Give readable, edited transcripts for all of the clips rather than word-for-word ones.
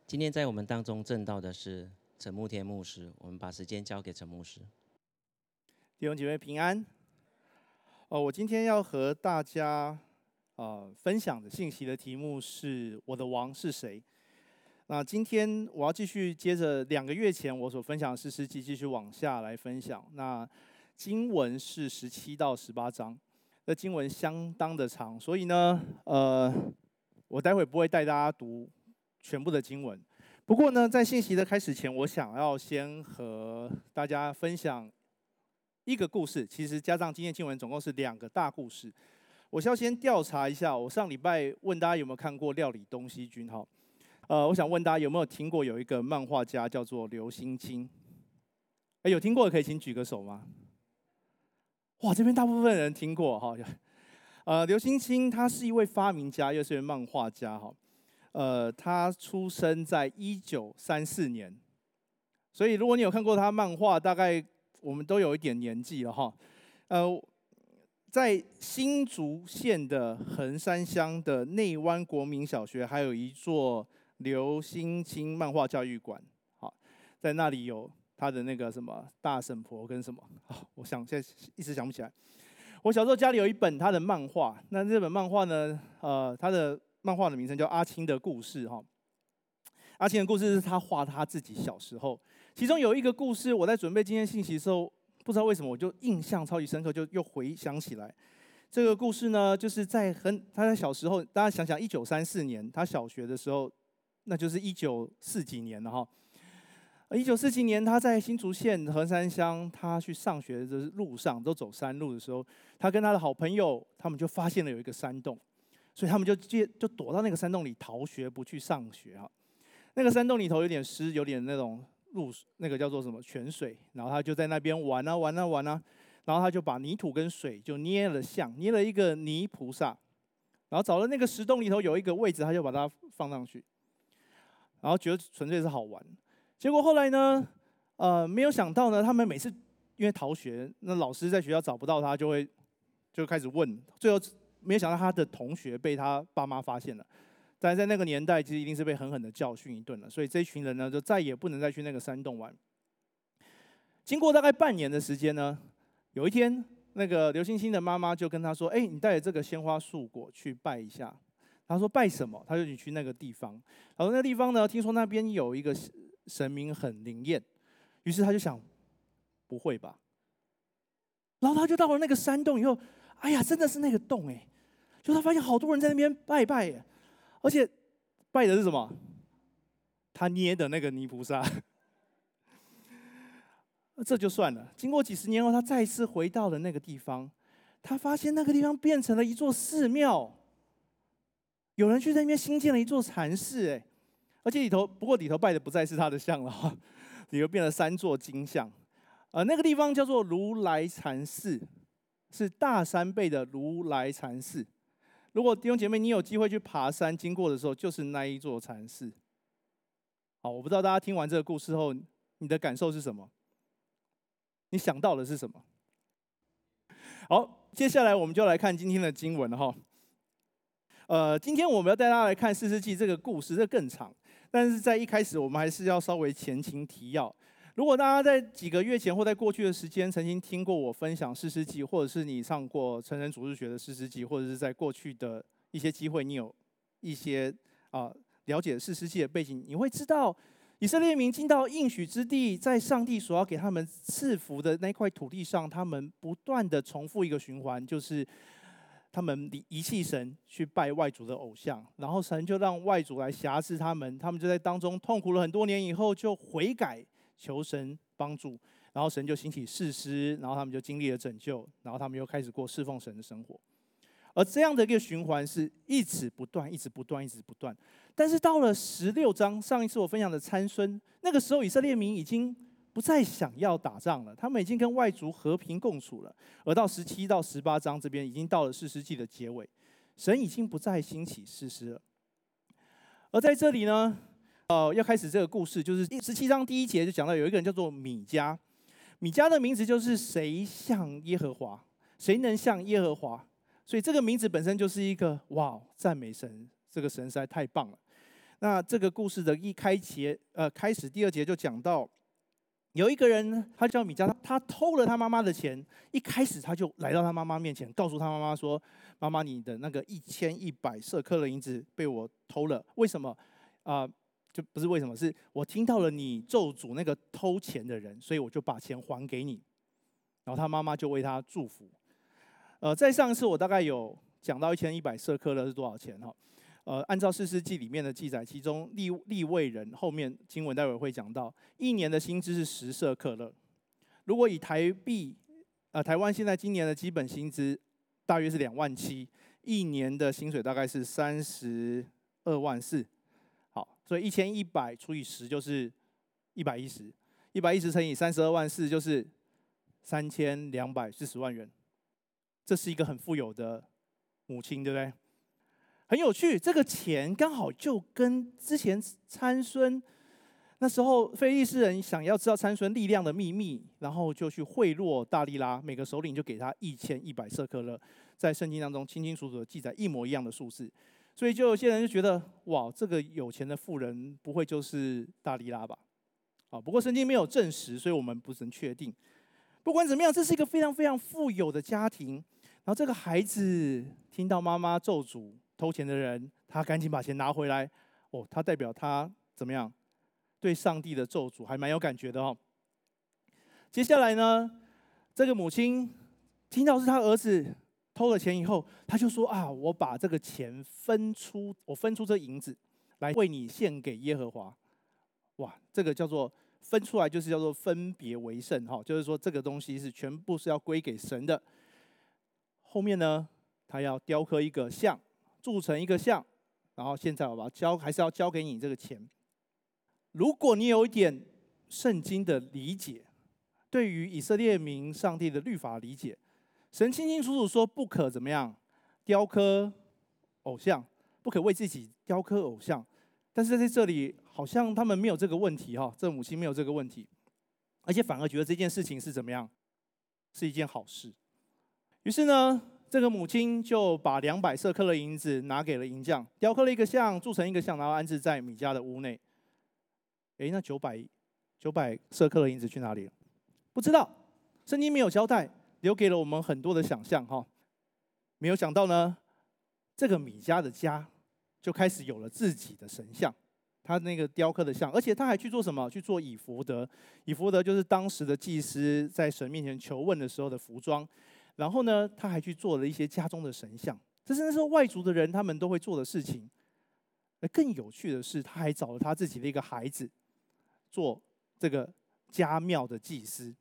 今天在我们当中证道的是陈慕天牧师，我们把时间交给陈牧师。 弟兄姐妹平安。我今天要和大家分享的信息的题目是“我的王是谁”。那今天我要继续接着2个月前我所分享的士师记继续往下来分享。那经文是17到18章，这经文相当的长，所以呢，我待会不会带大家读全部的经文。不过呢，在信息的开始前，我想要先和大家分享一个故事，其实加上今天经文总共是2个大故事。我需要先调查一下，我上礼拜问大家有没有看过《料理东西君》哈？我想问大家有没有听过有一个漫画家叫做刘兴清？有听过的可以请举个手吗？哇，这边大部分人听过哈。刘兴清他是一位发明家，又是一位漫画家哈。他出生在1934年，所以如果你有看过他漫画，大概我们都有一点年纪了哈。在新竹县的横山乡的内湾国民小学，还有一座刘兴清漫画教育馆。好，在那里有他的那个什么大婶婆跟什么，我想现在一时想不起来。我小时候家里有一本他的漫画，那这本漫画呢，他的漫画的名称叫《阿青的故事》哈。阿青的故事是他画他自己小时候，其中有一个故事，我在准备今天信息的时候，不知道为什么我就印象超级深刻，就又回想起来。这个故事呢，就是他在小时候，大家想想，1934年他小学的时候，那就是1940几年了哈。1940几年，他在新竹县横山乡，他去上学的路上，都走山路的时候，他跟他的好朋友，他们就发现了有一个山洞，所以他们就躲到那个山洞里逃学，不去上学哈。那个山洞里头有点湿，有点那种那个叫做什么泉水，然后他就在那边玩啊玩啊玩啊，然后他就把泥土跟水就捏了一个泥菩萨，然后找了那个石洞里头有一个位置，他就把它放上去，然后觉得纯粹是好玩。结果后来呢，没有想到呢，他们每次因为逃学，那老师在学校找不到他，就开始问，最后没有想到他的同学被他爸妈发现了。但在那个年代，其实一定是被狠狠的教训一顿了，所以这一群人呢，就再也不能再去那个山洞玩。经过大概半年的时间呢，有一天，那个刘星星的妈妈就跟他说：“你带着这个鲜花素果去拜一下。”他说：“拜什么？”他就去那个地方。然后那个地方呢，听说那边有一个神明很灵验，于是他就想，不会吧？然后他就到了那个山洞以后，哎呀，真的是那个洞哎！就他发现好多人在那边拜拜耶。而且拜的是什么？他捏的那个泥菩萨。这就算了。经过几十年后，他再一次回到了那个地方，他发现那个地方变成了一座寺庙，有人去那边新建了一座禅寺，而且里头拜的不再是他的像了哈，里头变了3座金像。那个地方叫做如来禅寺，是大山背的如来禅寺。如果弟兄姐妹你有机会去爬山经过的时候，就是那一座禅寺。好，我不知道大家听完这个故事后，你的感受是什么？你想到的是什么？好，接下来我们就来看今天的经文了哈。今天我们要带大家来看士师记这个故事，这更长，但是在一开始我们还是要稍微前情提要。如果大家在几个月前或在过去的时间曾经听过我分享士师记，或者是你上过成人主日学的士师记，或者是在过去的一些机会，你有一些了解士师记的背景，你会知道以色列民进到应许之地，在上帝所要给他们赐福的那块土地上，他们不断的重复一个循环，就是他们遗弃神，去拜外族的偶像，然后神就让外族来辖制他们，他们就在当中痛苦了很多年以后，就悔改。求神帮助，然后神就兴起士师，然后他们就经历了拯救，然后他们又开始过侍奉神的生活。而这样的一个循环是一直不断，一直不断，一直不断。但是到了16章，上一次我分享的参孙，那个时候以色列民已经不再想要打仗了，他们已经跟外族和平共处了。而到17到18章这边，已经到了士师记的结尾，神已经不再兴起士师了。而在这里呢，要开始这个故事，就是17章第1节就讲到有一个人叫做米迦，米迦的名字就是谁像耶和华，谁能像耶和华，所以这个名字本身就是一个哇，赞美神，这个神实在太棒了。 那这个故事的开始第2节就讲到，有一个人他叫米迦，他偷了他妈妈的钱，一开始他就来到他妈妈面前，告诉他妈妈说：“妈妈，你的那个1100舍客勒银子被我偷了，为什么？就不是为什么，是我听到了你咒诅那个偷钱的人，所以我就把钱还给你。”然后他妈妈就为他祝福。在上一次我大概有讲到1100舍客勒是多少钱哈？按照士师记里面的记载，其中利未人后面经文待会会讲到，1年的薪资是10舍客勒。如果以台湾现在今年的基本薪资大约是27000，一年的薪水大概是32.4万。好，所以1100除以10就是110，110乘以32.4万就是3240万元。这是一个很富有的母亲，对不对？很有趣，这个钱刚好就跟之前参孙那时候非利士人想要知道参孙力量的秘密，然后就去贿赂大利拉，每个首领就给他1100舍客勒，在圣经当中清清楚楚的记载一模一样的数字。所以就有些人就觉得，哇，这个有钱的富人不会就是大利拉吧？不过圣经没有证实，所以我们不能确定。不管怎么样，这是一个非常非常富有的家庭。然后这个孩子听到妈妈咒诅偷钱的人，他赶紧把钱拿回来。他代表他怎么样？对上帝的咒诅还蛮有感觉的哦。接下来呢，这个母亲听到是他儿子偷了钱以后，他就说我把这个钱分出这银子来为你献给耶和华。哇，这个叫做分出来，就是叫做分别为圣哈，就是说这个东西是全部是要归给神的。后面呢，他要雕刻一个像，铸成一个像，然后现在我把它还是要交给你这个钱。如果你有一点圣经的理解，对于以色列民上帝的律法理解，神清清楚楚说不可怎么样雕刻偶像，不可为自己雕刻偶像。但是在这里好像他们没有这个问题哈，这母亲没有这个问题，而且反而觉得这件事情是怎么样，是一件好事。于是呢，这个母亲就把200舍客勒银子拿给了银匠，雕刻了一个像，铸成一个像，然后安置在米迦的屋内。那900舍客勒银子去哪里了？不知道，圣经没有交代，留给了我们很多的想象哈。没有想到呢，这个米迦的家就开始有了自己的神像，他那个雕刻的像，而且他还去做什么？去做以弗得。以弗得就是当时的祭司在神面前求问的时候的服装。然后呢，他还去做了一些家中的神像，这是那时候外族的人他们都会做的事情。更有趣的是，他还找了他自己的一个孩子做这个家庙的祭司。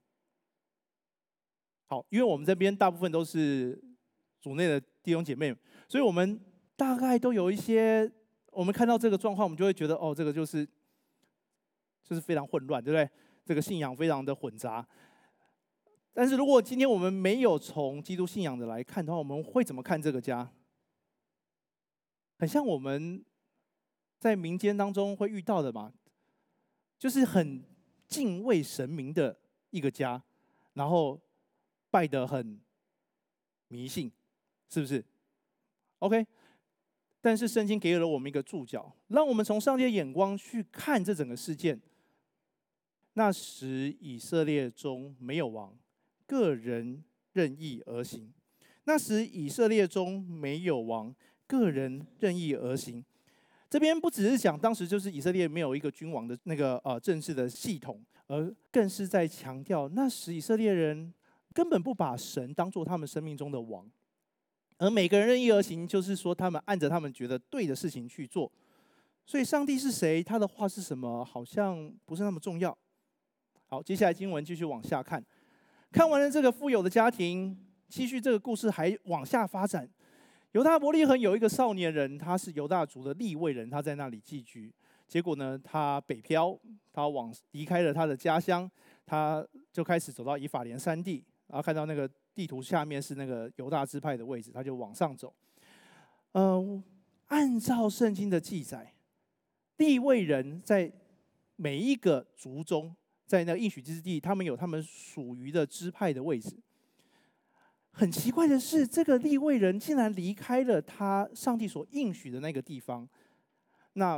好，因为我们这边大部分都是主内的弟兄姐妹，所以我们大概都有一些，我们看到这个状况，我们就会觉得这个就是非常混乱，对不对？这个信仰非常的混杂。但是如果今天我们没有从基督信仰的来看的话，我们会怎么看这个家？很像我们在民间当中会遇到的嘛，就是很敬畏神明的一个家，然后拜得很迷信，是不是 ？OK， 但是圣经给予了我们一个注脚，让我们从上帝的眼光去看这整个事件。那时以色列中没有王，个人任意而行。那时以色列中没有王，个人任意而行。这边不只是讲当时就是以色列没有一个君王的那个政治的系统，而更是在强调那时以色列人根本不把神当作他们生命中的王，而每个人任意而行，就是说他们按着他们觉得对的事情去做。所以上帝是谁，他的话是什么，好像不是那么重要。好，接下来经文继续往下看。看完了这个富有的家庭，继续这个故事还往下发展。犹大伯利恒有一个少年人，他是犹大族的利未人，他在那里寄居。结果呢，他北漂，他离开了他的家乡，他就开始走到以法莲山地，然后看到那个地图下面是那个犹大支派的位置，他就往上走。按照圣经的记载，利未人在每一个族中，在那个应许之地，他们有他们属于的支派的位置。很奇怪的是，这个利未人竟然离开了他上帝所应许的那个地方。那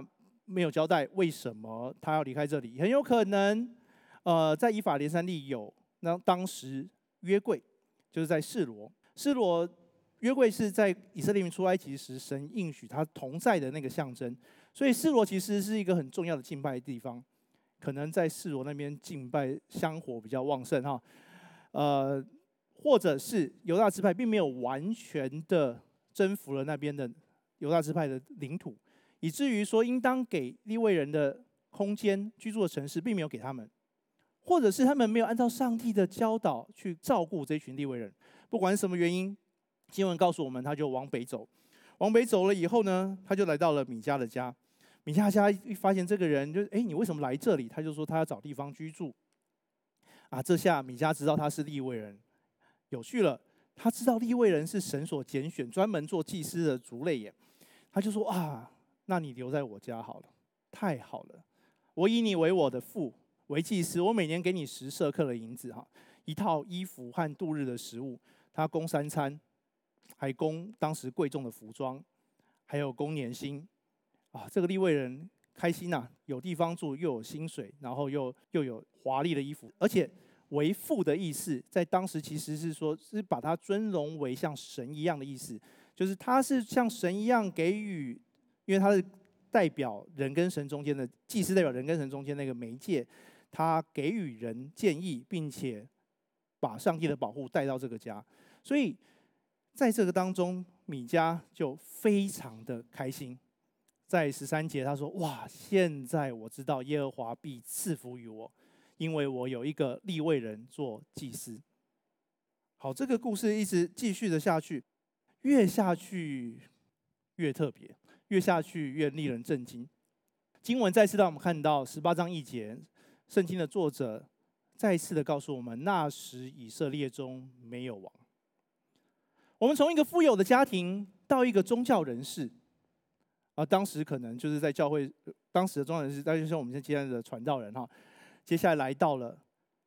没有交代为什么他要离开这里，很有可能，在以法莲山地有当时约柜，就是在示罗，约柜是在以色列民出埃及时，神应许他同在的那个象征，所以示罗其实是一个很重要的敬拜的地方，可能在示罗那边敬拜香火比较旺盛哈，或者是犹大支派并没有完全的征服了那边的犹大支派的领土，以至于说应当给利未人的空间居住的城市并没有给他们，或者是他们没有按照上帝的教导去照顾这群利未人，不管是什么原因，经文告诉我们，他就往北走。往北走了以后呢，他就来到了米迦的家。米迦家一发现这个人，就你为什么来这里？他就说他要找地方居住。这下米迦知道他是利未人，有趣了，他知道利未人是神所拣选，专门做祭司的族类耶。他就说那你留在我家好了，太好了，我以你为我的父，为祭司，我每年给你10舍客的银子一套衣服和度日的食物，他供3餐，还供当时贵重的服装，还有供年薪这个利未人开心有地方住，又有薪水，然后又有华丽的衣服，而且为父的意思，在当时其实是说，是把他尊荣为像神一样的意思，就是他是像神一样给予，因为他是代表人跟神中间的祭司，代表人跟神中间那个媒介，他给予人建议，并且把上帝的保护带到这个家，所以在这个当中，米迦就非常的开心。在13节他说：现在我知道耶和华必赐福于我，因为我有一个利未人做祭司。好，这个故事一直继续的下去，越下去越特别，越下去越令人震惊。经文再次让我们看到18章1节，圣经的作者再一次的告诉我们，那时以色列中没有王。我们从一个富有的家庭到一个宗教人士，当时可能就是在教会，当时的宗教人士，大概就是我们现在的传道人接下来来到了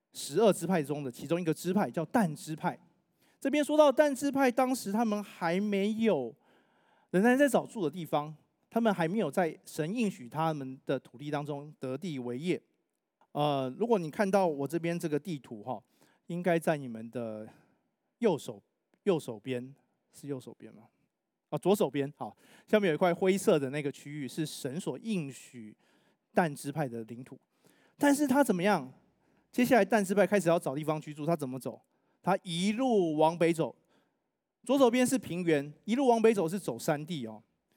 12支派中的其中一个支派，叫但支派。这边说到但支派，当时他们还没有，仍然在找住的地方，他们还没有在神应许他们的土地当中得地为业。如果你看到我这边这个地图应该在你们的右手边，是右手边吗？左手边。好，下面有一块灰色的那个区域是神所应许但支派的领土，但是他怎么样？接下来但支派开始要找地方居住，他怎么走？他一路往北走，左手边是平原，一路往北走是走山地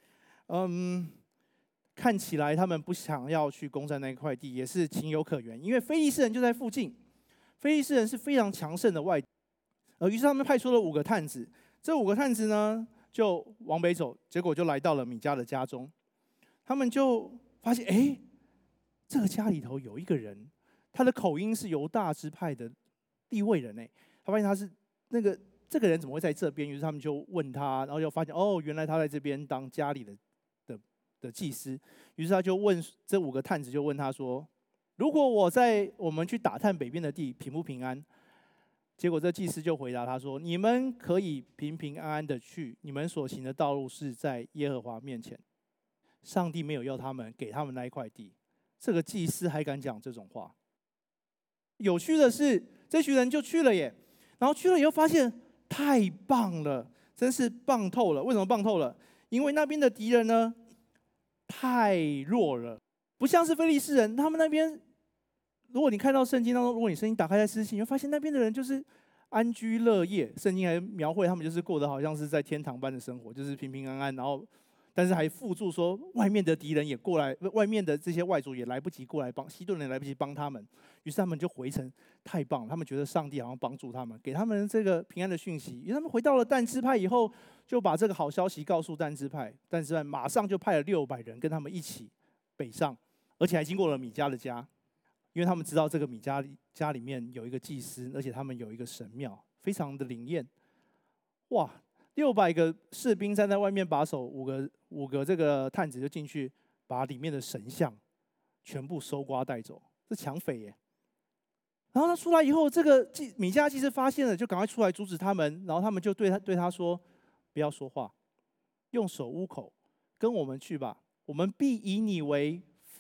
看起来他们不想要去攻占那块地，也是情有可原，因为非利士人就在附近。非利士人是非常强盛的外敌，于是他们派出了5个探子，这5个探子呢就往北走，结果就来到了米迦的家中。他们就发现，这个家里头有一个人，他的口音是犹大支派的利未人他发现他是这个人怎么会在这边？于是他们就问他，然后就发现原来他在这边当家里的祭司。于是他就问这5个探子，就问他说：如果我们去打探北边的地，平不平安？结果这祭司就回答他说：你们可以平平安安的去，你们所行的道路是在耶和华面前，上帝没有要他们给他们那一块地。这个祭司还敢讲这种话？有趣的是，这群人就去了耶，然后去了以后发现太棒了，真是棒透了。为什么棒透了？因为那边的敌人呢太弱了，不像是非利士人，他们那边，如果你看到圣经当中，如果你圣经打开在诗经，你会发现那边的人就是安居乐业。圣经还描绘他们就是过得好像是在天堂般的生活，就是平平安安，然后但是还附注说外面的敌人也过来，外面的这些外族也来不及过来帮，西顿人来不及帮他们，于是他们就回城。太棒了，他们觉得上帝好像帮助他们，给他们这个平安的讯息。于是他们回到了但支派以后，就把这个好消息告诉但支派，但支派马上就派了600人跟他们一起北上，而且还经过了米迦的家，因为他们知道这个米迦家里面有一个祭司，而且他们有一个神庙，非常的灵验。600个士兵站在外面把守，5个这个探子就进去，把里面的神像全部搜刮带走，是抢匪耶。然后他出来以后，这个米迦祭司发现了，就赶快出来阻止他们。然后他们就对他说：“不要说话，用手捂口，跟我们去吧。我们必以你为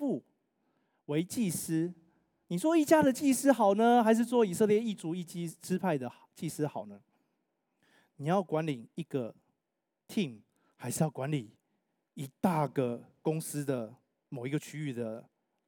父为祭司。你说一家的祭司好呢，还是做以色列一族一支派的祭司好呢？你要管理一个 team， 还是要管理一大个公司的某一个区域的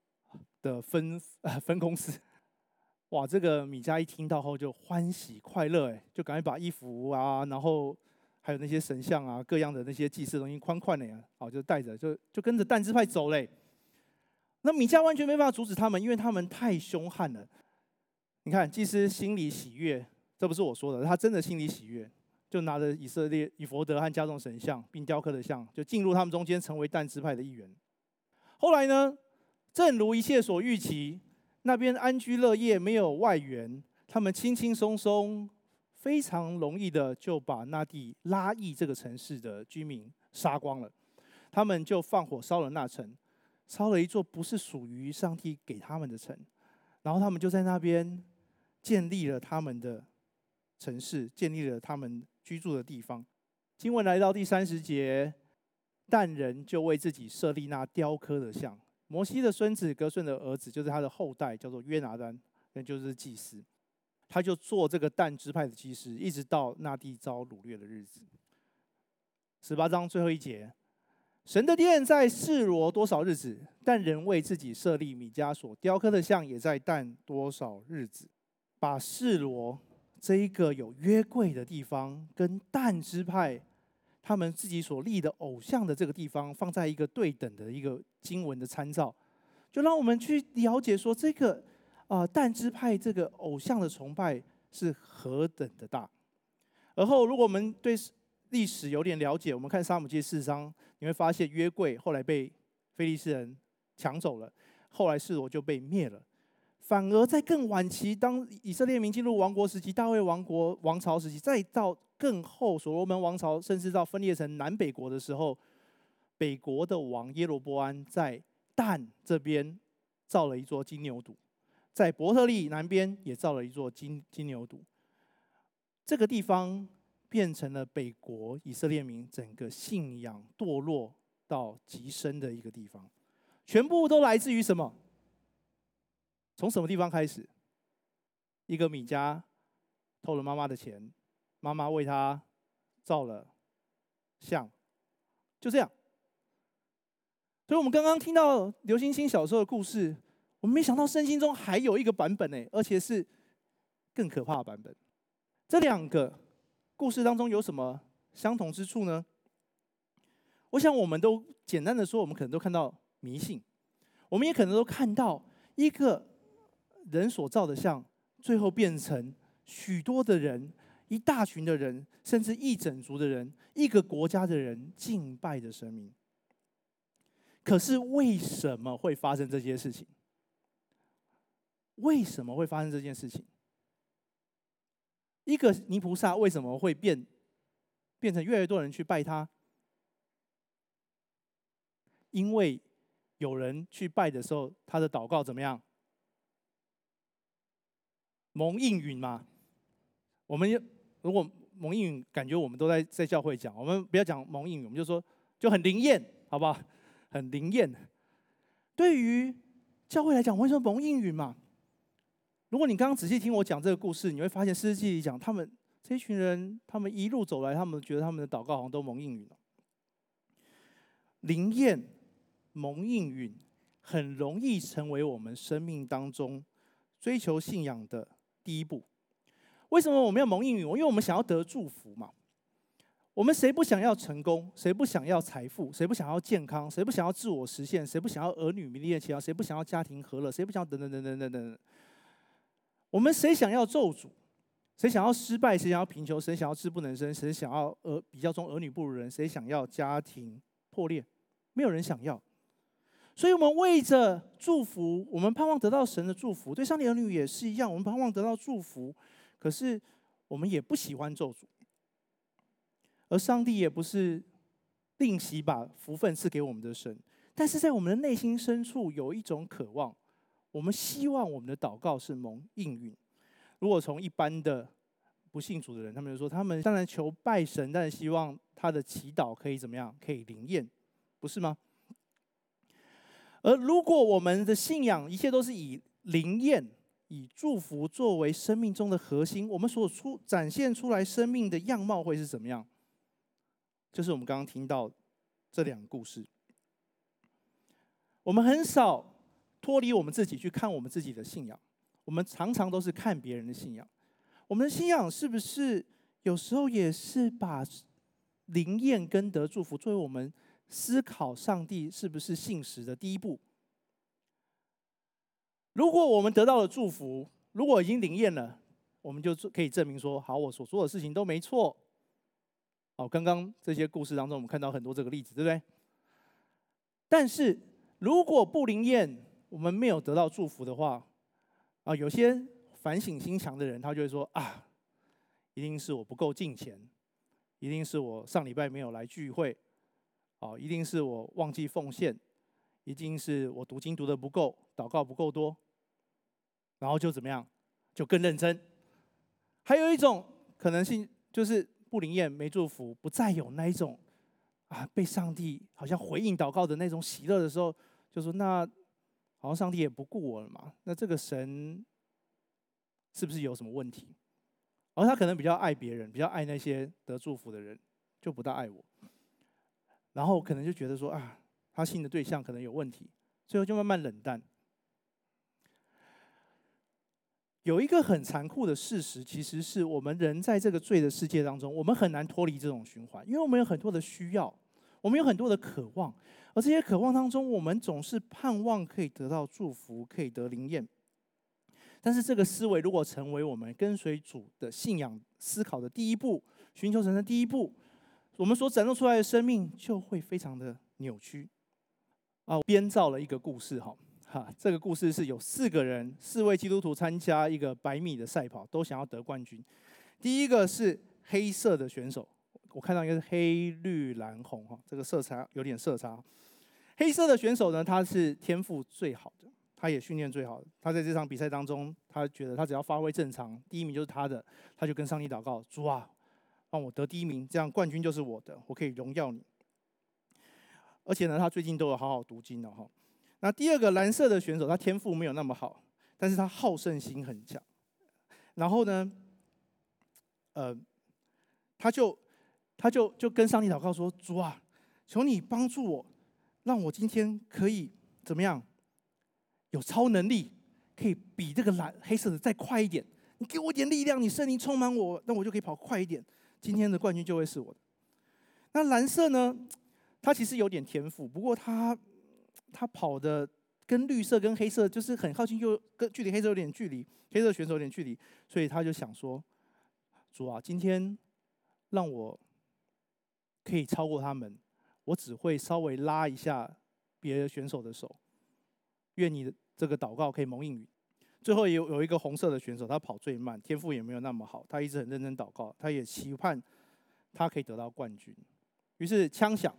分公司？哇，这个米迦一听到后就欢喜快乐，就赶快把衣服啊，然后还有那些神像啊，各样的那些祭祀的东西宽宽的就带着，就跟着但支派走嘞。那米迦完全没办法阻止他们，因为他们太凶悍了。你看，祭司心里喜悦，这不是我说的，他真的心里喜悦，就拿着以色列以弗得和加重神像并雕刻的像，就进入他们中间，成为但支派的一员。后来呢，正如一切所预期，那边安居乐业，没有外援，他们轻轻松松、非常容易的就把那地拉邑这个城市的居民杀光了。他们就放火烧了那城，烧了一座不是属于上帝给他们的城，然后他们就在那边建立了他们的城市，建立了他们居住的地方。经文来到第30节，但人就为自己设立那雕刻的像。摩西的孙子革顺的儿子，就是他的后代，叫做约拿单，那就是祭司。他就做这个但支派的祭司，一直到那地遭掳掠的日子。18章最后一节，神的殿在示罗多少日子？但人为自己设立米迦所雕刻的像，也在但多少日子？把示罗这一个有约柜的地方，跟但支派他们自己所立的偶像的这个地方，放在一个对等的一个经文的参照，就让我们去了解说，这个但支派这个偶像的崇拜是何等的大。而后，如果我们对历史有点了解，我们看撒母记4章，你会发现约柜后来被非利士人抢走了，后来示罗就被灭了。反而在更晚期，当以色列民进入王国时期，大卫王朝时期，再到更后所罗门王朝，甚至到分裂成南北国的时候，北国的王耶罗波安在但这边造了一座金牛犊，在伯特利南边也造了一座金牛犊。这个地方变成了北国以色列民整个信仰堕落到极深的一个地方，全部都来自于什么？从什么地方开始？一个米迦偷了妈妈的钱，妈妈为他造了像，就这样。所以我们刚刚听到刘星星小时候的故事，我们没想到圣经中还有一个版本呢，而且是更可怕的版本。这两个故事当中有什么相同之处呢？我想我们都简单的说，我们可能都看到迷信，我们也可能都看到一个人所造的像，最后变成许多的人、一大群的人，甚至一整族的人、一个国家的人敬拜的神明。可是为什么会发生这些事情？为什么会发生这件事情？一个泥菩萨为什么会变成越来越多人去拜他？因为有人去拜的时候，他的祷告怎么样？蒙应允嘛。我们如果蒙应允，感觉我们都在教会讲，我们不要讲蒙应允，我们就说就很灵验，好不好？很灵验。对于教会来讲，为什么蒙应允嘛？如果你刚刚仔细听我讲这个故事，你会发现诗记里讲，他们这群人，他们一路走来，他们觉得他们的祷告好像都蒙应允了。灵验、蒙应允，很容易成为我们生命当中追求信仰的第一步。为什么我们要蒙应允？因为我们想要得祝福嘛。我们谁不想要成功？谁不想要财富？谁不想要健康？谁不想要自我实现？谁不想要儿女名列前茅？谁不想要家庭和乐？谁不想要等等等等等等？我们谁想要咒诅？谁想要失败？谁想要贫穷？谁想要志不能伸？谁想要比较中儿女不如人？谁想要家庭破裂？没有人想要。所以我们为着祝福，我们盼望得到神的祝福。对上帝儿女也是一样，我们盼望得到祝福，可是我们也不喜欢咒诅。而上帝也不是吝惜把福分赐给我们的神，但是在我们的内心深处有一种渴望，我们希望我们的祷告是蒙应允。如果从一般的不信主的人，他们就说，他们当然求拜神，但是希望他的祈祷可以怎么样？可以灵验，不是吗？ 而如果我们的信仰一切都是以灵验、以祝福作为生命中的核心，我们所展现出来生命的样貌会是怎么样？就是我们刚刚听到这两个故事。我们很少脱离我们自己去看我们自己的信仰，我们常常都是看别人的信仰。我们的信仰是不是有时候也是把灵验跟得祝福作为我们思考上帝是不是信实的第一步？如果我们得到了祝福，如果已经灵验了，我们就可以证明说，好，我所做的事情都没错。好，刚刚这些故事当中，我们看到很多这个例子，对不对？但是如果不灵验，我们没有得到祝福的话，有些反省心强的人，他就会说啊，一定是我不够敬虔，一定是我上礼拜没有来聚会，一定是我忘记奉献，一定是我读经读得不够，祷告不够多，然后就怎么样，就更认真。还有一种可能性就是不灵验、没祝福，不再有那一种被上帝好像回应祷告的那种喜乐的时候，就说那好像上帝也不顾我了嘛，那这个神是不是有什么问题？而他可能比较爱别人，比较爱那些得祝福的人，就不大爱我。然后可能就觉得说他信的对象可能有问题，最后就慢慢冷淡。有一个很残酷的事实，其实是我们人在这个罪的世界当中，我们很难脱离这种循环，因为我们有很多的需要，我们有很多的渴望，而这些渴望当中，我们总是盼望可以得到祝福，可以得灵验。但是这个思维如果成为我们跟随主的信仰思考的第一步，寻求神的第一步，我们所展露出来的生命就会非常的扭曲。我编造了一个故事这个故事是有4位基督徒参加一个100米的赛跑，都想要得冠军。第一个是黑色的选手，我看到应该是黑绿蓝红这个色差有点色差。黑色的选手呢，他是天赋最好的，他也训练最好的。他在这场比赛当中，他觉得他只要发挥正常，第一名就是他的，他就跟上帝祷告：主啊，让我得第一名，这样冠军就是我的，我可以荣耀你。而且呢，他最近都有好好读经了那第二个蓝色的选手，他天赋没有那么好，但是他好胜心很强。然后呢，他就跟上帝祷告说：主啊，求你帮助我，让我今天可以怎么样，有超能力，可以比这个黑色的再快一点。你给我一点力量，你圣灵充满我，那我就可以跑快一点，今天的冠军就会是我的。那蓝色呢，他其实有点天赋，不过他跑的跟绿色跟黑色就是很靠近，又跟距离黑色有点距离，黑色选手有点距离，所以他就想说：主啊，今天让我可以超过他们，我只会稍微拉一下别的选手的手，愿你的这个祷告可以蒙应允。最后有一个红色的选手，他跑最慢，天赋也没有那么好，他一直很认真祷告，他也期盼他可以得到冠军。于是枪响，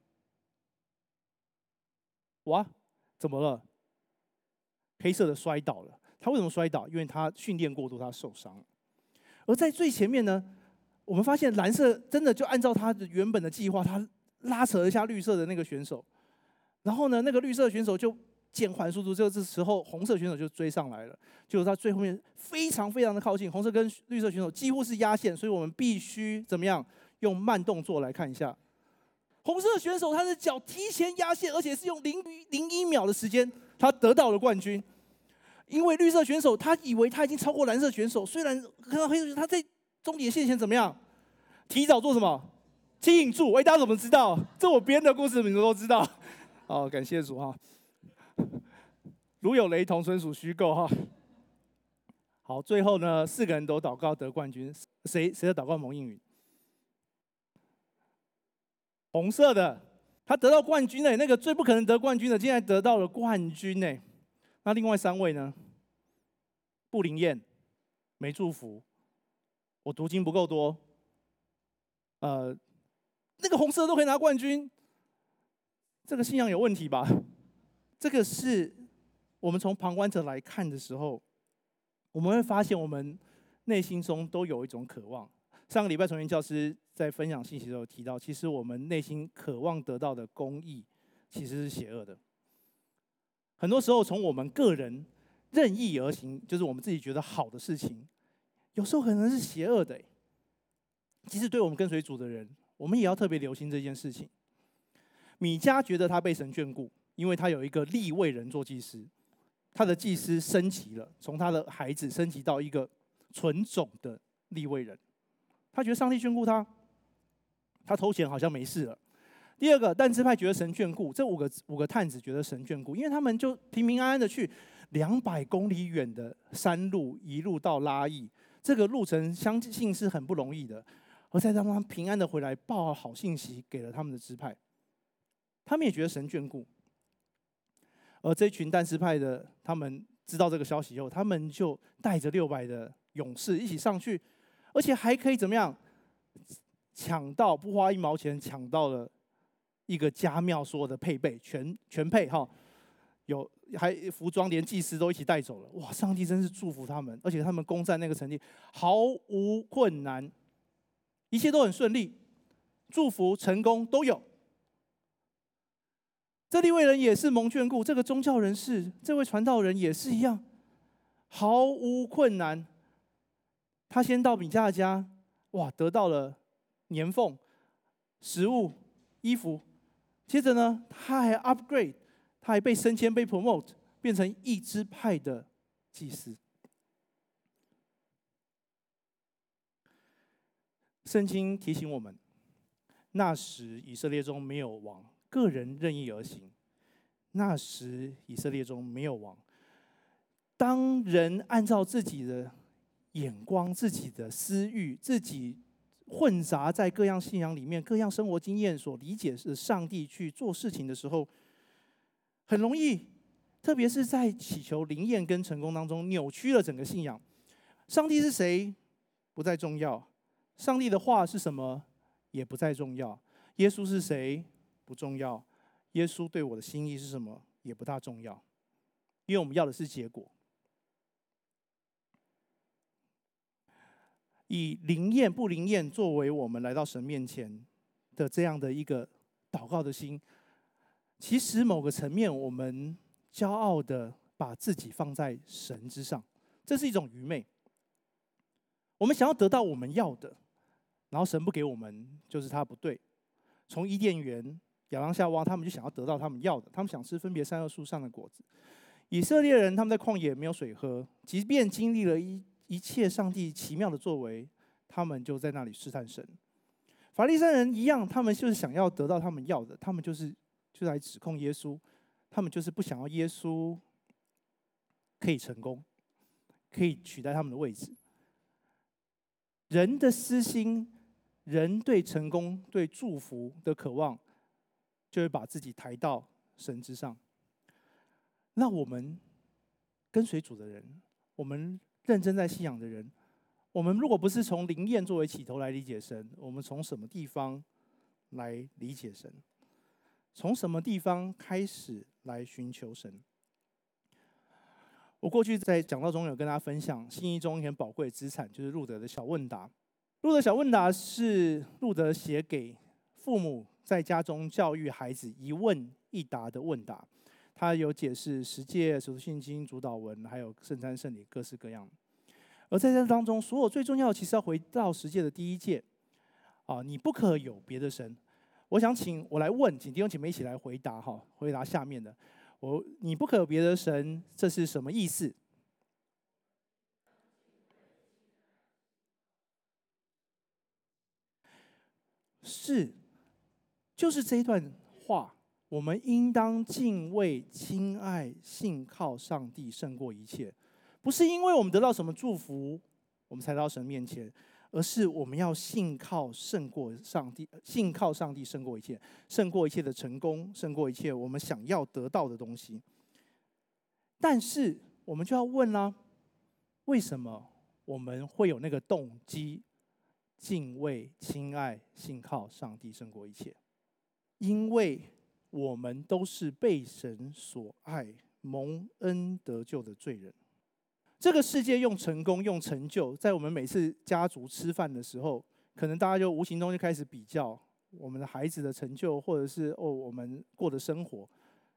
哇，怎么了？黑色的摔倒了。他为什么摔倒？因为他训练过度，他受伤了。而在最前面呢，我们发现蓝色真的就按照他的原本的计划，他拉扯了一下绿色的那个选手，然后呢，那个绿色选手就减缓速度，这时候红色选手就追上来了。结果他最后面非常非常的靠近，红色跟绿色选手几乎是压线，所以我们必须怎么样？用慢动作来看一下。红色选手他的脚提前压线，而且是用0.01秒的时间，他得到了冠军。因为绿色选手他以为他已经超过蓝色选手，虽然看到黑色选手他在终点线前怎么样，提早做什么庆祝？大家怎么知道？这我编的故事，你们都知道。感谢主如有雷同，纯属虚构好，最后呢，4个人都祷告得冠军，谁的祷告蒙应允？红色的，他得到冠军那个最不可能得冠军的，竟然得到了冠军那另外3位呢？不灵验，没祝福，我读经不够多。那个红色都可以拿冠军，这个信仰有问题吧？这个是我们从旁观者来看的时候，我们会发现我们内心中都有一种渴望。上个礼拜重源教师在分享信息的时候提到，其实我们内心渴望得到的公义，其实是邪恶的。 很多时候从我们个人任意而行，就是我们自己觉得好的事情，有时候可能是邪恶的。即使对我们跟随主的人，我们也要特别留心这件事情。米迦觉得他被神眷顾，因为他有一个利未人做祭司，他的祭司升级了，从他的孩子升级到一个纯种的利未人。他觉得上帝眷顾他，他偷钱好像没事了。第二个，但支派觉得神眷顾，这五个探子觉得神眷顾，因为他们就平平安安的去200公里远的山路，一路到拉邑，这个路程相信是很不容易的。而再让他们平安的回来，报好信息给了他们的支派，他们也觉得神眷顾。而这群但支派的，他们知道这个消息以后，他们就带着600的勇士一起上去，而且还可以怎么样？抢到不花1毛钱，抢到了一个家庙所有的配备，全配哈，还服装连祭司都一起带走了。哇，上帝真是祝福他们，而且他们攻占那个城地毫无困难，一切都很顺利，祝福成功都有。这利未人也是蒙眷顾，这个宗教人士，这位传道人也是一样，毫无困难。他先到米迦的家，哇，得到了年俸、食物、衣服。接着呢，他还 upgrade， 他还被升迁、被 promote， 变成一支派的祭司。圣经提醒我们，那时以色列中没有王，个人任意而行。那时以色列中没有王。当人按照自己的眼光、自己的私欲、自己混杂在各样信仰里面、各样生活经验所理解的上帝去做事情的时候，很容易，特别是在祈求灵验跟成功当中，扭曲了整个信仰。上帝是谁不再重要，上帝的话是什么也不再重要，耶稣是谁不重要，耶稣对我的心意是什么也不大重要，因为我们要的是结果。以灵验不灵验作为我们来到神面前的这样的一个祷告的心，其实某个层面我们骄傲的把自己放在神之上，这是一种愚昧。我们想要得到我们要的，然后神不给我们，就是他不对。从伊甸园亚当夏娃，他们就想要得到他们要的，他们想吃分别善恶树上的果子。以色列人他们在旷野没有水喝，即便经历了一切上帝奇妙的作为，他们就在那里试探神。法利赛人一样，他们就是想要得到他们要的，他们就来指控耶稣，他们就是不想要耶稣可以成功，可以取代他们的位置。人的私心，人对成功、对祝福的渴望，就会把自己抬到神之上。那我们跟随主的人，我们认真在信仰的人，我们如果不是从灵验作为起头来理解神，我们从什么地方来理解神？从什么地方开始来寻求神？我过去在讲道中有跟大家分享，信义中一个很宝贵的资产，就是路德的小问答。路德小问答是路德写给父母在家中教育孩子一问一答的问答。他有解释十诫、使徒信经、主祷文，还有圣餐圣礼，各式各样。而在这当中，所有最重要的，其实要回到十诫的第一诫啊，你不可有别的神。我想请弟兄姐妹一起来回答哈，回答下面的。你不可有别的神，这是什么意思？就是这一段话。我们应当敬畏、亲爱、信靠上帝胜过一切，不是因为我们得到什么祝福，我们才到神面前，而是我们要信靠胜过上帝，信靠上帝胜过一切，胜过一切的成功，胜过一切我们想要得到的东西。但是我们就要问啦，为什么我们会有那个动机，敬畏、亲爱、信靠上帝胜过一切？因为我们都是被神所爱、蒙恩得救的罪人。这个世界用成功、用成就，在我们每次家族吃饭的时候，可能大家就无形中就开始比较我们的孩子的成就，或者是我们过的生活。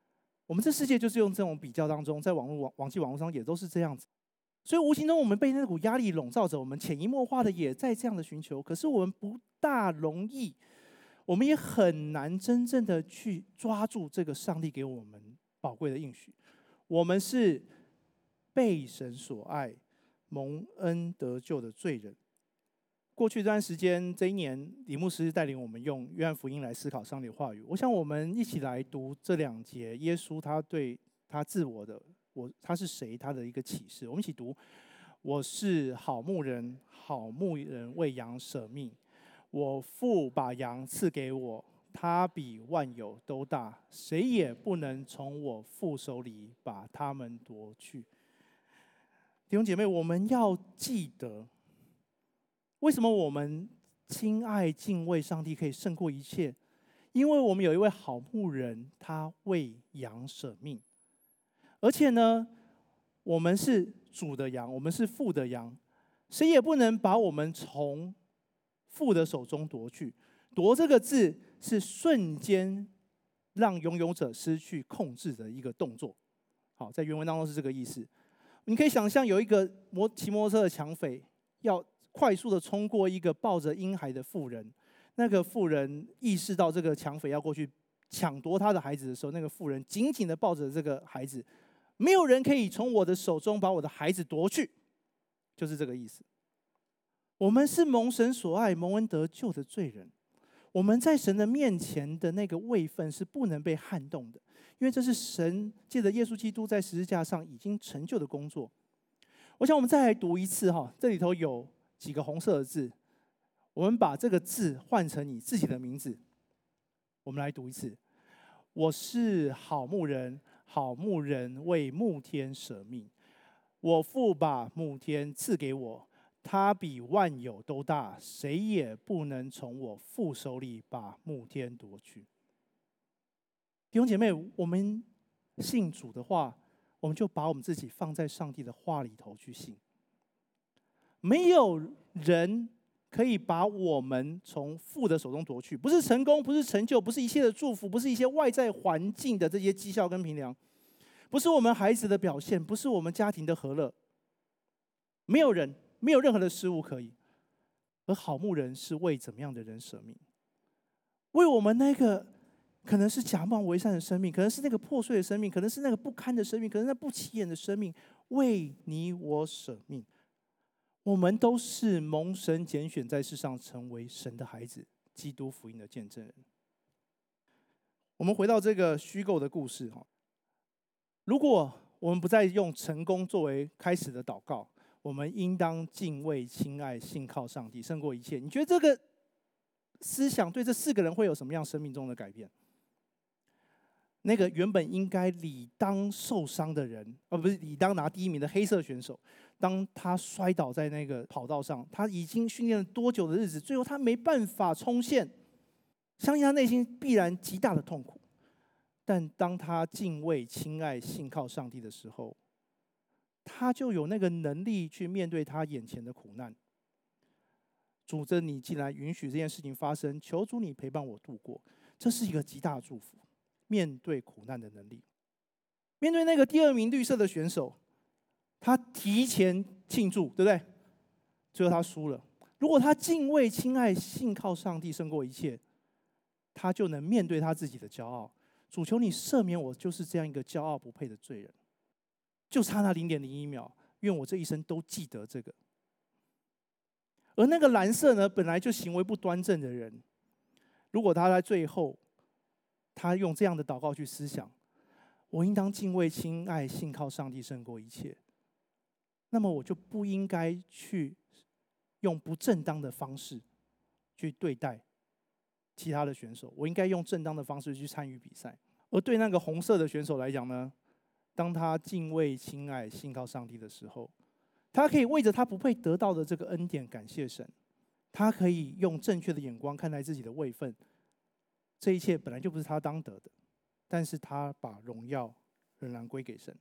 我们这世界就是用这种比较当中，在网际网络上也都是这样子。所以无形中我们被那股压力笼罩着，我们潜移默化的也在这样的寻求。可是我们不大容易，我们也很难真正的去抓住这个上帝给我们宝贵的应许。我们是被神所爱、蒙恩得救的罪人。过去这段时间，这一年，李牧师带领我们用约翰福音来思考上帝的话语。我想我们一起来读这2节，耶稣他对他自我的他是谁，他的一个启示。我们一起读：我是好牧人，好牧人为羊舍命。我父把羊赐给我，他比万有都大，谁也不能从我父手里把他们夺去。弟兄姐妹，我们要记得，为什么我们亲爱敬畏上帝可以胜过一切？因为我们有一位好牧人，他为羊舍命。而且呢，我们是主的羊，我们是父的羊，谁也不能把我们从父的手中夺去。夺这个字是瞬间让拥有者失去控制的一个动作。好，在原文当中是这个意思。你可以想象有一个骑摩托车的抢匪要快速的冲过一个抱着婴孩的妇人，那个妇人意识到这个抢匪要过去抢夺他的孩子的时候，那个妇人紧紧的抱着这个孩子，没有人可以从我的手中把我的孩子夺去，就是这个意思。我们是蒙神所爱、蒙恩得救的罪人，我们在神的面前的那个位分是不能被撼动的，因为这是神借着耶稣基督在十字架上已经成就的工作。我想我们再来读一次哈，这里头有几个红色的字，我们把这个字换成你自己的名字。我们来读一次：我是好牧人，好牧人为牧天舍命。我父把牧天赐给我，他比万有都大，谁也不能从我父手里把牧天夺去。弟兄姐妹，我们信主的话，我们就把我们自己放在上帝的话里头去信。没有人可以把我们从父的手中夺去，不是成功，不是成就，不是一切的祝福，不是一些外在环境的这些绩效跟评量，不是我们孩子的表现，不是我们家庭的和乐。没有人，没有任何的事物可以。而好牧人是为怎么样的人舍命？为我们那个可能是假冒为善的生命，可能是那个破碎的生命，可能是那个不堪的生命，可能是那不起眼的生命，为你我舍命。我们都是蒙神拣选在世上成为神的孩子，基督福音的见证人。我们回到这个虚构的故事，如果我们不再用成功作为开始的祷告，我们应当敬畏、亲爱、信靠上帝胜过一切。你觉得这个思想对这4个人会有什么样生命中的改变？那个原本应该理当受伤的人，不是理当拿第1名的黑色选手，当他摔倒在那个跑道上，他已经训练了多久的日子，最后他没办法冲线，相信他内心必然极大的痛苦。但当他敬畏、亲爱、信靠上帝的时候，他就有那个能力去面对他眼前的苦难。主，这你既然允许这件事情发生，求主你陪伴我度过，这是一个极大的祝福。面对苦难的能力，面对那个第2名绿色的选手，他提前庆祝，对不对？最后他输了。如果他敬畏、亲爱、信靠上帝胜过一切，他就能面对他自己的骄傲。主，求你赦免我，就是这样一个骄傲不配的罪人。就差那0.01秒，愿我这一生都记得这个。而那个蓝色呢，本来就行为不端正的人，如果他在最后，他用这样的祷告去思想，我应当敬畏、亲爱、信靠上帝胜过一切，那么我就不应该去用不正当的方式去对待其他的选手，我应该用正当的方式去参与比赛。而对那个红色的选手来讲呢，当他敬畏、亲爱、信靠上帝的时候，他可以为着他不配得到的这个恩典感谢神，他可以用正确的眼光看待自己的位分。这一切本来就不是他当得的，但是他把荣耀仍然归给神。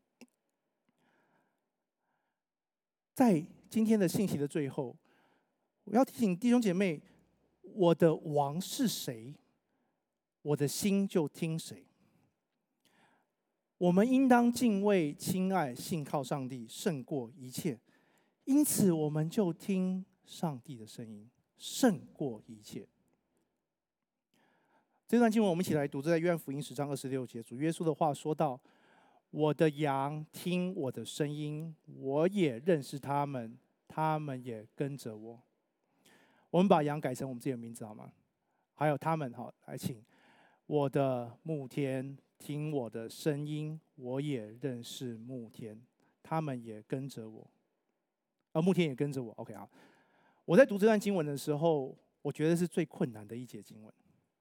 在今天的信息的最后，我要提醒弟兄姐妹，我的王是谁，我的心就听谁。 我们应当敬畏、亲爱、信靠上帝，胜过一切。因此，我们就听上帝的声音，胜过一切。这段经文我们一起来读，这在约翰福音10章26节，主耶稣的话说道：“我的羊听我的声音，我也认识他们，他们也跟着我。”我们把羊改成我们自己的名字好吗？还有他们，好，来请。我的牧天听我的声音，我也认识牧天，他们也跟着我。牧天也跟着我。OK 啊，我在读这段经文的时候，我觉得是最困难的一节经文，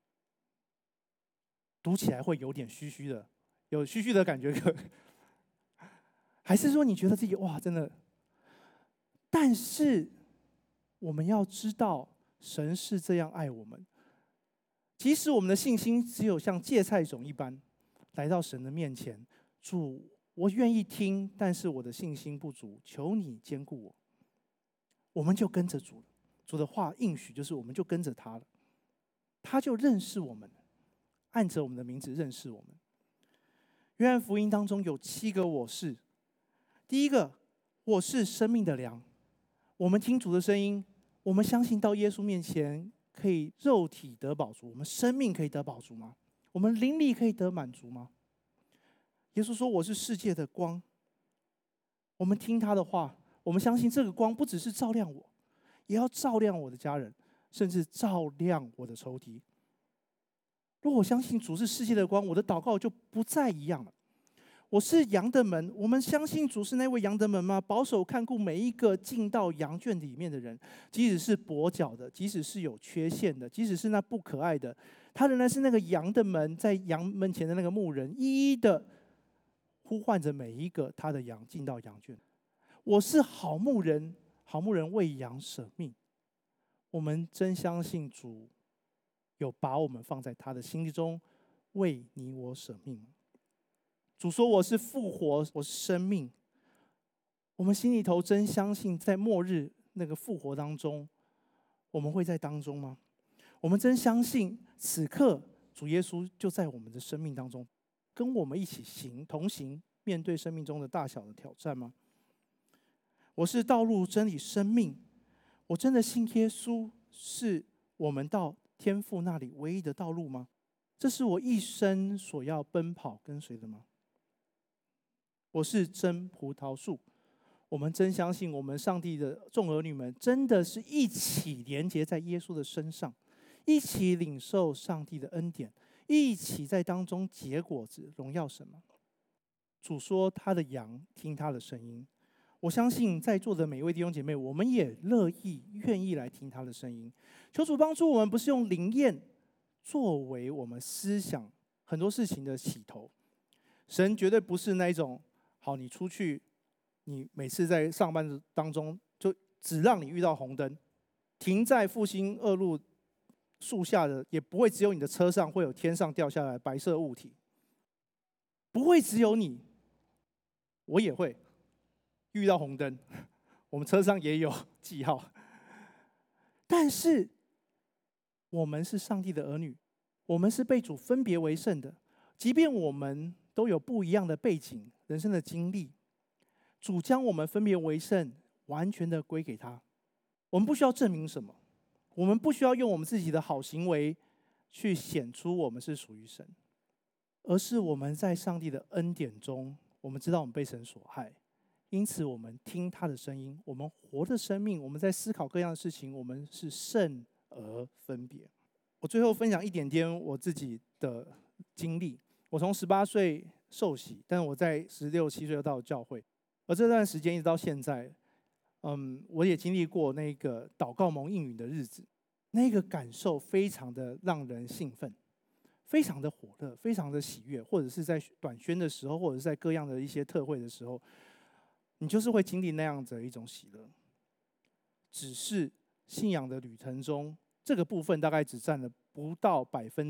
读起来会有点虚虚的，有虚虚的感觉。还是说你觉得自己哇，真的？但是我们要知道，神是这样爱我们。即使我们的信心只有像芥菜种一般，来到神的面前，主，我愿意听，但是我的信心不足，求你坚固我。我们就跟着主了，主的话应许就是我们就跟着他了，他就认识我们，按着我们的名字认识我们。约翰福音当中有7个我是。第一个，我是生命的粮。我们听主的声音，我们相信到耶稣面前可以肉体得饱足，我们生命可以得饱足吗？我们灵力可以得满足吗？耶稣说：“我是世界的光。”我们听他的话，我们相信这个光不只是照亮我，也要照亮我的家人，甚至照亮我的仇敌。如果我相信主是世界的光，我的祷告就不再一样了。我是羊的门，我们相信主是那位羊的门吗？保守看顾每一个进到羊圈里面的人，即使是跛脚的，即使是有缺陷的，即使是那不可爱的，他仍然是那个羊的门，在羊门前的那个牧人，一一的呼唤着每一个他的羊进到羊圈。我是好牧人，好牧人为羊舍命。我们真相信主有把我们放在他的心中，为你我舍命。主说：“我是复活，我是生命。”我们心里头真相信，在末日那个复活当中，我们会在当中吗？我们真相信此刻主耶稣就在我们的生命当中，跟我们一起同行，面对生命中的大小的挑战吗？我是道路、真理、生命。我真的信耶稣是我们到天父那里唯一的道路吗？这是我一生所要奔跑跟随的吗？我是真葡萄树。我们真相信，我们上帝的众儿女们真的是一起连结在耶稣的身上，一起领受上帝的恩典，一起在当中结果子，荣耀神吗？主说他的羊听他的声音。我相信在座的每一位弟兄姐妹，我们也乐意愿意来听他的声音。求主帮助我们，不是用灵验作为我们思想很多事情的起头。神绝对不是那一种好，你出去，你每次在上班当中就只让你遇到红灯，停在复兴2路树下的，也不会只有你的车上会有天上掉下来白色物体，不会只有你，我也会遇到红灯，我们车上也有记号。但是我们是上帝的儿女，我们是被主分别为圣的，即便我们都有不一样的背景、人生的经历，主将我们分别为圣，完全的归给他。我们不需要证明什么，我们不需要用我们自己的好行为去显出我们是属于神，而是我们在上帝的恩典中，我们知道我们被神所爱，因此我们听他的声音，我们活的生命，我们在思考各样的事情，我们是圣而分别。我最后分享一点点我自己的经历。我从18岁受洗，但我在16、17岁就到教会，而这段时间一直到现在，我也经历过那个祷告蒙应允的日子，那个感受非常的让人兴奋，非常的火热，非常的喜悦，或者是在短宣的时候，或者是在各样的一些特会的时候，你就是会经历那样子的一种喜乐。只是信仰的旅程中，这个部分大概只占了不到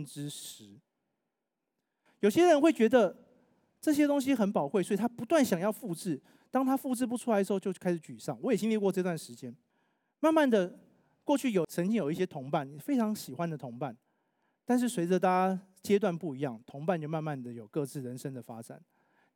10%。有些人会觉得这些东西很宝贵，所以他不断想要复制。当他复制不出来的时候，就开始沮丧。我也经历过这段时间。慢慢的，过去曾经有一些同伴，非常喜欢的同伴，但是随着大家阶段不一样，同伴就慢慢的有各自人生的发展。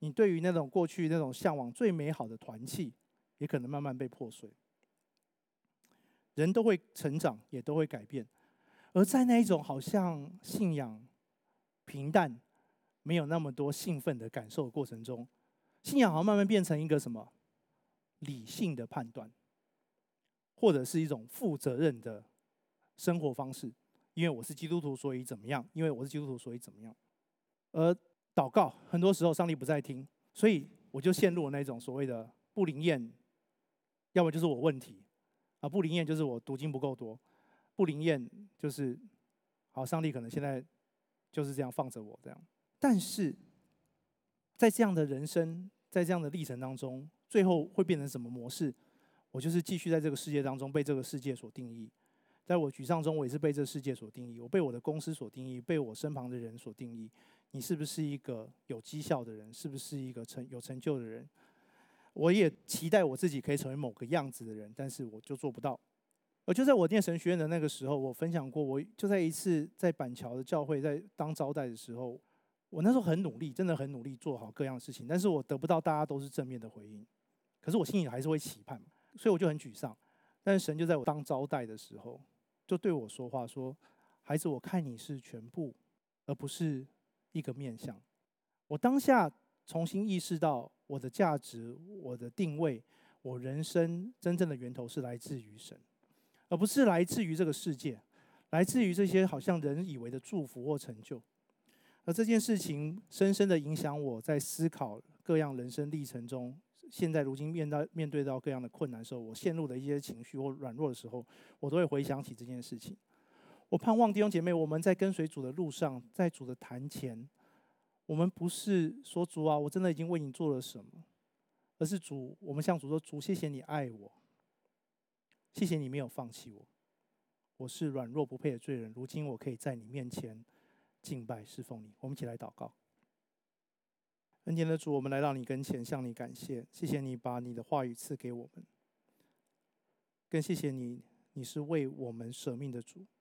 你对于那种过去那种向往最美好的团契，也可能慢慢被破碎。人都会成长，也都会改变，而在那一种好像信仰平淡、没有那么多兴奋的感受的过程中，信仰好像慢慢变成一个什么理性的判断，或者是一种负责任的生活方式。因为我是基督徒，所以怎么样？因为我是基督徒，所以怎么样？而祷告很多时候上帝不在听，所以我就陷入了那种所谓的不灵验，要么就是我问题啊，不灵验就是我读经不够多，不灵验就是好，上帝可能现在就是这样放着我这样。但是在这样的人生，在这样的历程当中，最后会变成什么模式？我就是继续在这个世界当中被这个世界所定义。在我沮丧中，我也是被这世界所定义，我被我的公司所定义，被我身旁的人所定义。你是不是一个有绩效的人？是不是一个有成就的人？我也期待我自己可以成为某个样子的人，但是我就做不到。而就在我念神学院的那个时候，我分享过，我就在一次在板桥的教会在当招待的时候，我那时候很努力，真的很努力做好各样的事情，但是我得不到大家都是正面的回应，可是我心里还是会期盼，所以我就很沮丧。但是神就在我当招待的时候，就对我说话说：“孩子，我看你是全部，而不是一个面向。”我当下重新意识到我的价值、我的定位、我人生真正的源头是来自于神，而不是来自于这个世界，来自于这些好像人以为的祝福或成就。而这件事情深深的影响我在思考各样人生历程中，现在如今面对到各样的困难的时候，我陷入的一些情绪或软弱的时候，我都会回想起这件事情。我盼望弟兄姐妹，我们在跟随主的路上，在主的坛前，我们不是说主啊，我真的已经为你做了什么，而是主，我们向主说：主，谢谢你爱我，谢谢你没有放弃我。我是软弱不配的罪人，如今我可以在你面前敬拜侍奉你。我们一起来祷告。恩典的主，我们来到你跟前，向你感谢，谢谢你把你的话语赐给我们，更谢谢你，你是为我们舍命的主。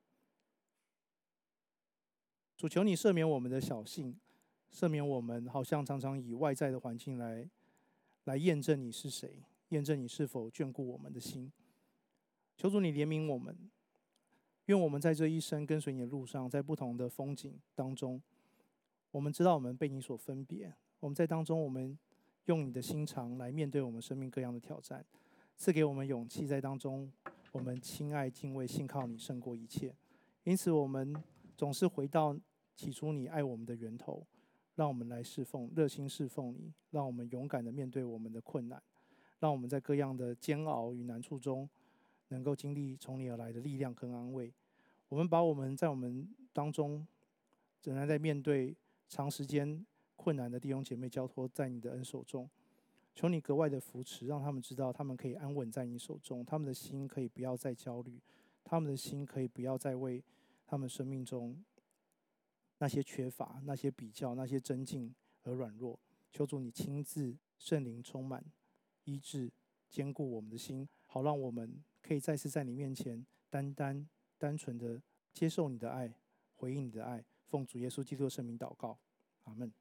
主，求你赦免我们的小信，赦免我们好像常常以外在的环境来验证你是谁，验证你是否眷顾我们的心。求主你怜悯我们，愿我们在这一生跟随你的路上，在不同的风景当中，我们知道我们被你所分别，我们在当中，我们用你的心肠来面对我们生命各样的挑战，赐给我们勇气，在当中我们亲爱敬畏信靠你胜过一切。因此我们总是回到起初你爱我们的源头，让我们来侍奉，热心侍奉你，让我们勇敢的面对我们的困难，让我们在各样的煎熬与难处中能够经历从你而来的力量跟安慰。我们把我们在我们当中仍然在面对长时间困难的弟兄姐妹交托在你的恩手中，求你格外的扶持，让他们知道他们可以安稳在你手中，他们的心可以不要再焦虑，他们的心可以不要再为他们生命中那些缺乏、那些比较、那些增进而软弱。求主你亲自圣灵充满、医治、坚固我们的心，好让我们可以再次在你面前单纯的接受你的爱，回应你的爱。奉主耶稣基督的圣名祷告，阿们。